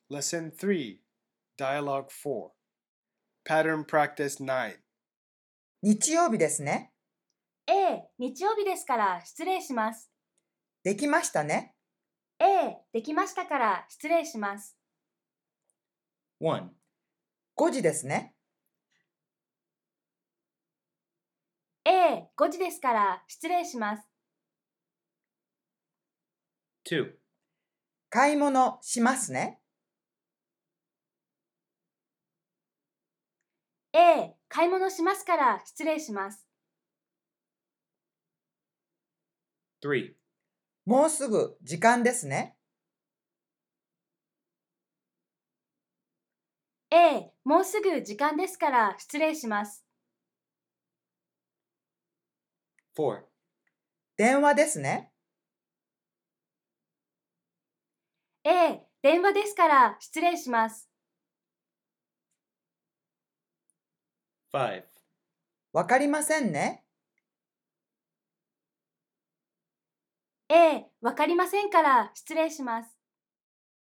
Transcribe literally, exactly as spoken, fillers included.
Lesson three, Dialogue four. Pattern Practice nine. 日曜日ですね。 ええ、日曜日ですから失礼します。 できましたね。 ええ、できましたから失礼します。 one, ごじですね。 ええ、ごじですから失礼します。 two, 買い物しますね。 ええ、買い物しますから失礼します。 three, もうすぐ時間ですね。 ええ、もうすぐ時間ですから失礼します。 four, 電話ですね。 ええ、電話ですから失礼します。 five, わかりませんね。 ええ、わかりませんから失礼します。